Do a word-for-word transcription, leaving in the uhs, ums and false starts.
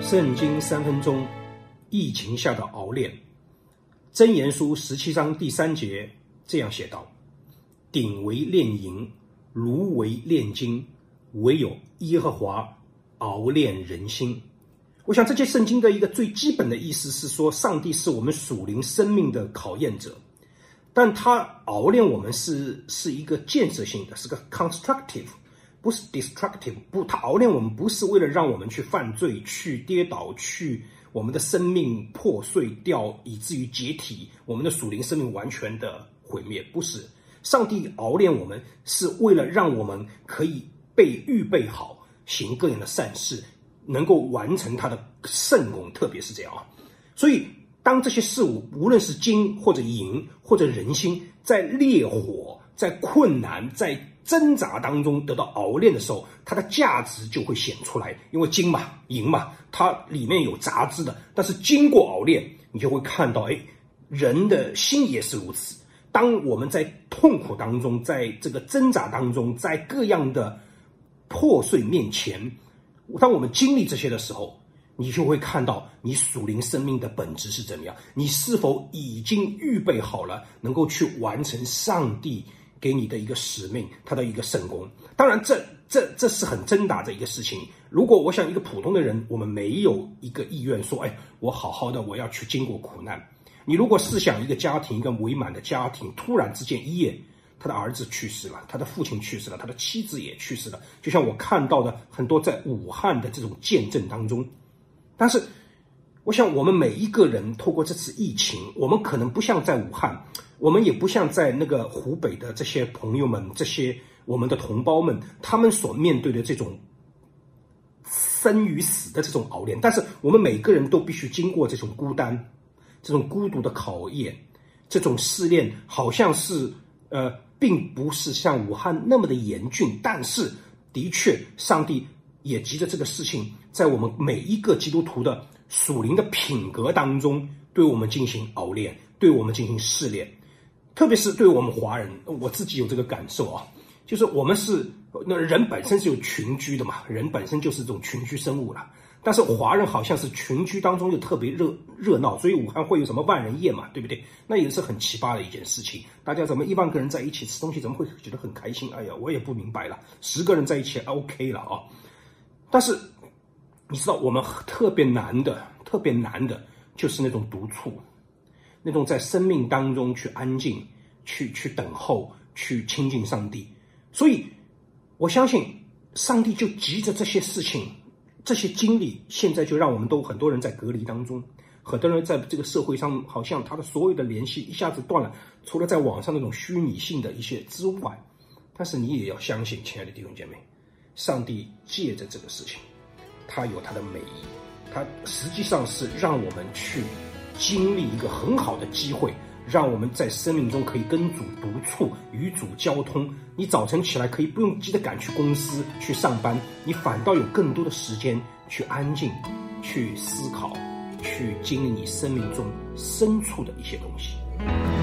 圣经三分钟，疫情下的熬炼。箴言书十七章第三节这样写道：鼎为炼银，炉为炼金，唯有耶和华熬炼人心。我想这些圣经的一个最基本的意思是说，上帝是我们属灵生命的考验者，但他熬炼我们是是一个建设性的，是个 constructive， 不是 destructive。不，他熬炼我们不是为了让我们去犯罪、去跌倒、去我们的生命破碎掉，以至于解体，我们的属灵生命完全的毁灭。不是，上帝熬炼我们是为了让我们可以被预备好，行各样的善事，能够完成他的圣功，特别是这样啊。所以当这些事物，无论是金或者银或者人心，在烈火、在困难、在挣扎当中得到熬炼的时候，它的价值就会显出来。因为金嘛、银嘛，它里面有杂质的，但是经过熬炼，你就会看到，哎，人的心也是如此。当我们在痛苦当中，在这个挣扎当中，在各样的破碎面前，当我们经历这些的时候，你就会看到你属灵生命的本质是怎么样，你是否已经预备好了，能够去完成上帝给你的一个使命，他的一个圣功。当然这这这是很挣扎的一个事情。如果我想一个普通的人，我们没有一个意愿说，哎，我好好的我要去经过苦难。你如果试想一个家庭，一个美满的家庭，突然之间一夜他的儿子去世了，他的父亲去世了，他的妻子也去世了，就像我看到的很多在武汉的这种见证当中。但是我想我们每一个人透过这次疫情，我们可能不像在武汉，我们也不像在那个湖北的这些朋友们，这些我们的同胞们，他们所面对的这种生与死的这种熬炼，但是我们每个人都必须经过这种孤单、这种孤独的考验，这种试炼好像是呃，并不是像武汉那么的严峻，但是的确上帝也急着这个事情在我们每一个基督徒的属灵的品格当中对我们进行熬炼，对我们进行试炼。特别是对我们华人，我自己有这个感受啊，就是我们是那人本身是有群居的嘛，人本身就是这种群居生物了。但是华人好像是群居当中又特别热热闹，所以武汉会有什么万人宴嘛，对不对？那也是很奇葩的一件事情。大家怎么一万个人在一起吃东西，怎么会觉得很开心？哎呀，我也不明白了。十个人在一起 OK 了啊。但是你知道，我们特别难的、特别难的，就是那种独处，那种在生命当中去安静、去去等候、去亲近上帝。所以，我相信上帝就急着这些事情。这些经历现在就让我们都很多人在隔离当中，很多人在这个社会上好像他的所有的联系一下子断了，除了在网上那种虚拟性的一些之外。但是你也要相信，亲爱的弟兄姐妹，上帝借着这个事情，他有他的美意，他实际上是让我们去经历一个很好的机会，让我们在生命中可以跟主独处，与主交通。你早晨起来可以不用急着赶去公司去上班，你反倒有更多的时间去安静，去思考，去经历你生命中深处的一些东西。